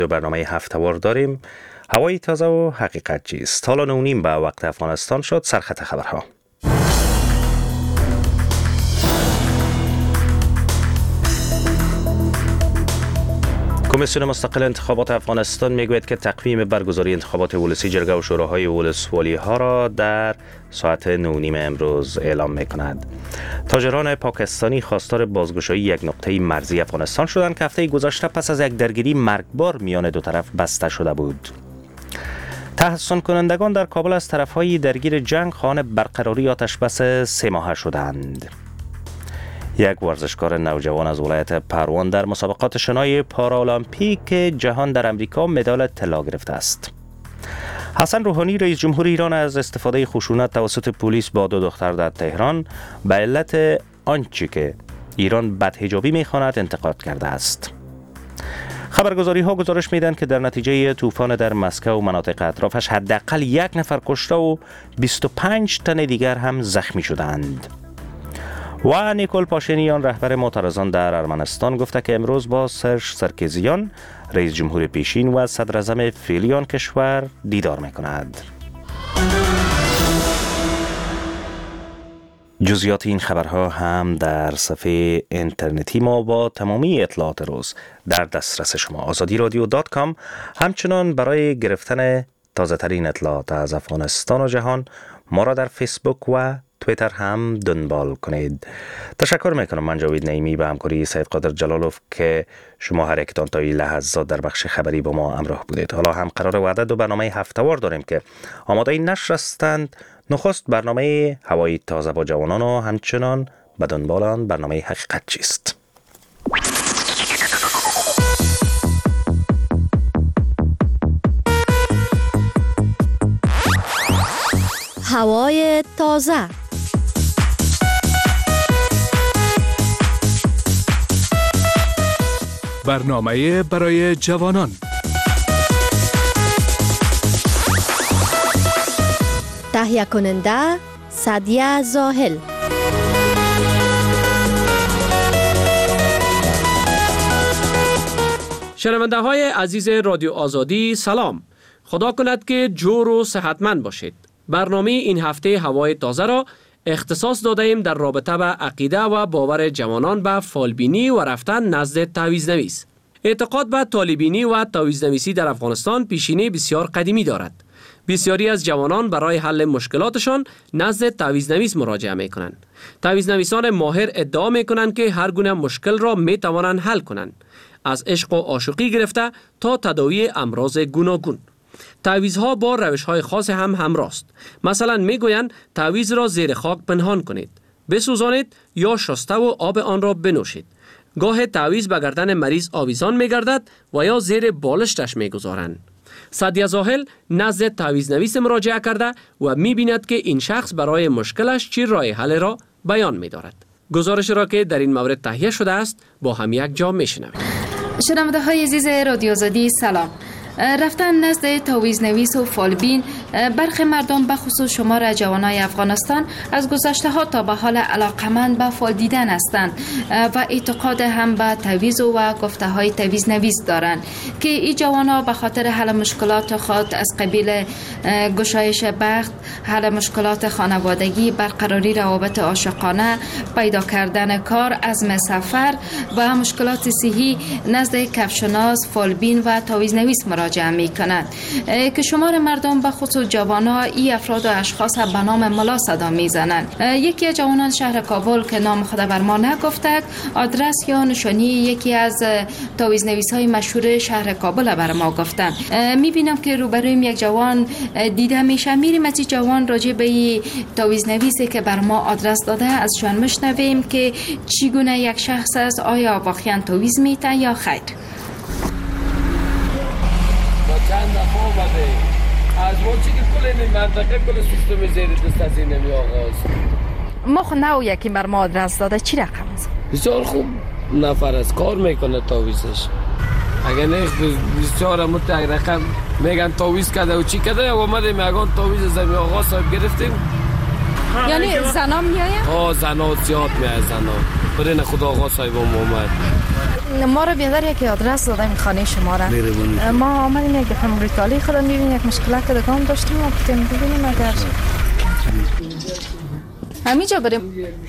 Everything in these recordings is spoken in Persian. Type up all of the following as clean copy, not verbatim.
دو برنامه هفته‌وار داریم. هوای تازه و حقیقت چیست؟ حالا 9:30 به وقت افغانستان شد. سرخط خبرها. کمیسیون مستقل انتخابات افغانستان میگوید که تقویم برگزاری انتخابات ولسی جرگه و شوراهای ولسوالی ها را در ساعت 9:30 امروز اعلام میکند. تاجران پاکستانی خواستار بازگشایی یک نقطه مرزی افغانستان شدند که هفته گذشته پس از یک درگیری مرگبار میان دو طرف بسته شده بود. تحسن کنندگان در کابل از طرفهای درگیر جنگ خواهان برقراری آتشبس 3 ماهه شدند. یک ورزشکار نوجوان از ولایت پروان در مسابقات شنای پارالمپیک جهان در امریکا مدال طلا گرفته است. حسن روحانی رئیس جمهور ایران از استفاده خشونت توسط پلیس با 2 دختر در تهران به علت آنچه که ایران بدحجابی می‌خواند انتقاد کرده است. خبرگزاری ها گزارش میدن که در نتیجه طوفان در مسکو و مناطق اطرافش حداقل 1 نفر کشته و 25 تن دیگر هم زخمی شدند. و نیکول پاشینیان رهبر معترضان در ارمنستان گفته که امروز با سرژ سرکزیان رئیس جمهور پیشین و صدر اعظم فعلی آن کشور دیدار میکند. جزئیات این خبرها هم در صفحه اینترنتی ما با تمامی اطلاعات روز در دسترس شما azadiradyo.com. همچنان برای گرفتن تازه ترین اطلاعات از افغانستان و جهان ما را در فیسبوک و تویتر هم دنبال کنید. تشکر میکنم. من جاوید نعیمی به همکاری سید قادر جلالوف که شما هر یکتان تا این لحظات در بخش خبری با ما همراه بودید. حالا هم قرار وعده 2 برنامه هفته‌وار داریم که آماده نشر هستند. نخست برنامه هوای تازه با جوانان و همچنان به دنبال آن برنامه حقیقت چیست. هوای تازه. برنامه برای جوانان. تهیه کننده سعدیه زاهل. شنونده های عزیز رادیو آزادی سلام. خدا کند که جور و صحتمند باشید. برنامه این هفته هوای تازه را اختصاص داده ایم در رابطه به عقیده و باور جوانان به فالبینی و رفتن نزد تعویض‌نویس. اعتقاد به طالع‌بینی و تعویض‌نویسی در افغانستان پیشینه بسیار قدیمی دارد. بسیاری از جوانان برای حل مشکلاتشان نزد تعویض‌نویس مراجعه می‌کنند. تعویض‌نویسان ماهر ادعا می‌کنند که هر گونه مشکل را می‌توانند حل کنند، از عشق و عاشقی گرفته تا تداوی امراض گوناگون. تعویض‌ها با روش‌های خاص هم همراه است. مثلا میگویند تعویض را زیر خاک پنهان کنید، بسوزانید یا شسته و آب آن را بنوشید. گاه تعویض به گردن مریض آویزان میگردد و یا زیر بالشتش میگذارند. سعدیه زاهل نزد تعویض‌نویس مراجعه کرده و میبیند که این شخص برای مشکلش چی راه حل را بیان میدارد. گزارش را که در این مورد تهیه شده است با هم یک جا میشنویم. شنونده های عزیز رادیو آزادی سلام. رفتن نزد تعویض‌نویس و فالبین برخی مردم به خصوص شمار جوانای افغانستان از گذشته ها تا به حال علاقمند به فال دیدن هستند و اعتقاد هم به تعویض و گفته های تعویض‌نویس دارند که این جوانا به خاطر حل مشکلات خود از قبیل گشایش بخت، حل مشکلات خانوادگی، برقراری روابط عاشقانه، پیدا کردن کار، عزم سفر و مشکلات صحی نزد کفشناس، فالبین و تعویض‌نویس مراجعه میکنند که شمار مردم به خصوص جوانان این افراد و اشخاص به نام ملا صدا میزنند. یکی از جوانان شهر کابل که نام خود بر ما نگفتند آدرس یا نشانی یکی از تعویض‌نویس های مشهور شهر کابل بر ما گفتند. میبینم که روبرویم یک جوان دیده میشه. میریم از این جوان راجع به تعویض‌نویسی که بر ما آدرس داده از شان میشنویم که چگونه یک شخص است، آیا واقعا تعویض میده یا خیر. چند دفعه آمده از ما چی که کل این منطقه کل سیستم زیر دست از این نمی آغاز ما خود نو یکی بر ما آدرس داده چی رقم است؟ بسیار خوب نفر از کار میکنه تعویضش. اگر نه بسیار همون تک رقم میگن تعویض کرده و چی کرده و آمده میگن تعویض زمین آغاز صاحب گرفتیم. یعنی زنا میاید؟ زنا زیاد میاید زنا. برین خدا آقا صاحب اومد ما رو بیادر یک آدرس دادیم خانه شما را. ما آمدیم یک دفعه موریتالی خودم ببینیم یک مشکلات که دکان داشتیم و گفتیم ببینیم اگر همینجا بریم.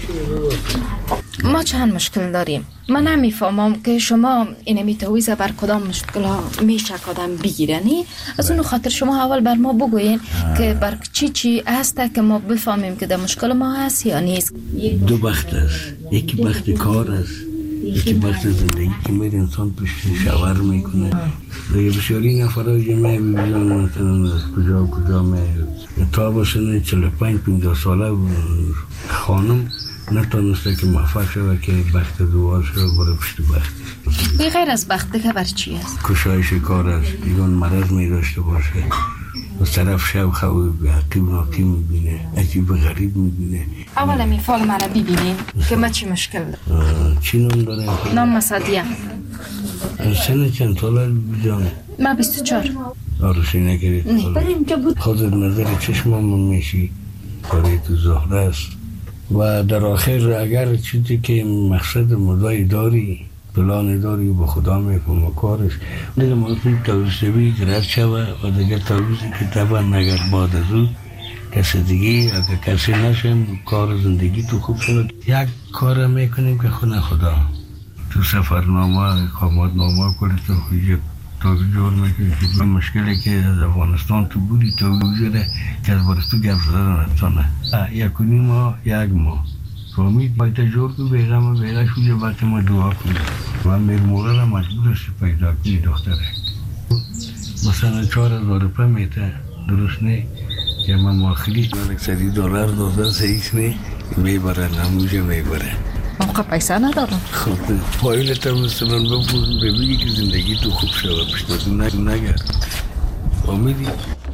ما چند مشکل داریم. من نمیفهمم که شما اینمی تویزه بر کدام مشکل ها میشه کدام بگیرنی. از اون خاطر شما اول بر ما بگوین که بر چی هست که ما بفهمیم که در مشکل ما هست یا نیست. دو بخت است. یکی بخت کار است، یکی بخت زندگی که میره انسان پشت شاور میکنه. بسیاری نفرها جمعه بیزان مثلا از کجا تا بسنه 45-50 ساله خانم نتونسته که موفق شده که بخت دوار شده برای پشت بخت. بغیر از بخت دیگه بر چی است؟ کشایش کار است. ایگان مرض می داشته باشه، از طرف شب خواب عقیب ناقی میبینه، عجیب غریب میبینه. اول می فال منو ببینیم که ما چی مشکل دارم. چی نام داره؟ نام مسادیه. سن چند ساله بیجان؟ ما 24. آرشی نگرید. خودت نظر چشمم میشی کاری تو زهره است. و در آخر اگر چیزی که مقصد مدعی داری، پلان داری، با خدا میفهم کارش دیگه ممکن توسعی گرد شوه و دیگه توسعی که طبعا اگر بعد از اون کسی دیگه اگر کسی نشم کار زندگی تو خوب شد. یک کار میکنیم که خدا تو سفرنامه اقامت نامه کنی تو خویجه تا جور میکنی که مشکلی که از افغانستان تو بودی تو بگذاره که از بارستو گفت زدن اتانه یکونی ما یک ماه فهمید باید جور که بیغم بیغه شویه وقتی ما دعا کنیم و مرموغه را مجبور است پیدا کنی دختره مثلا 4,000 روپه میته درست نه که من ماخلی $100 داده سیس نه میبره نموجه میبره موقع پیسه ندارم. خب پایلت هم مثلا ببینی که زندگی تو خوب شده پشت نگرد آمیدی.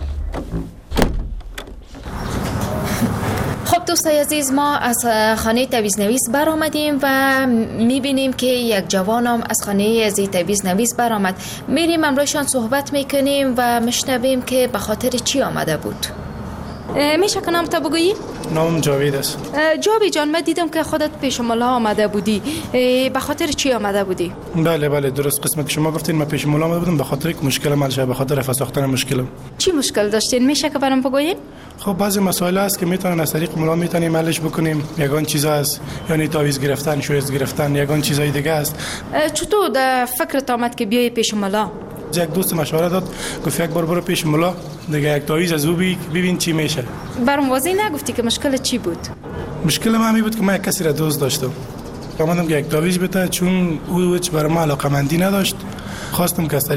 خب دوستای عزیز ما از خانه تویز نویس برآمدیم و میبینیم که یک جوانم از خانه از تویز نویس برآمد. میریم امروزشان صحبت میکنیم و میشنویم که به خاطر چی آمده بود. میشه که نام تا بگویی؟ نام جاوید است. جاوید جان من دیدم که خودت پیش مولا آمده بودی. به خاطر چی آمده بودی؟ بله درست قسمت شما گفتین من پیش مولا آمده بودم به خاطر یک مشکل من شده، به خاطر رفع ساختن مشکلم. چی مشکل داشتین؟ میشه که برام بگویین؟ خب بعضی مسائل هست که میتونن از طریق مولا میتونیم حلش بکنیم. یگان چیزا است یعنی تعویض گرفتن، شویز گرفتن، یگان چیزای دیگه است. چطور در فکرت آمد که بیای پیش مولا؟ یک دوست مشوره داد گفت یک بار برو پیش مولا دیگه یک تعویض از او ببین چی میشه. برام واضح نگفتی که مشکل چی بود؟ مشکل من همین بود که من یک کسی را دوست داشتم. اومدم که یک تعویض بده چون او برای ما علاقمندی نداشت. خواستم که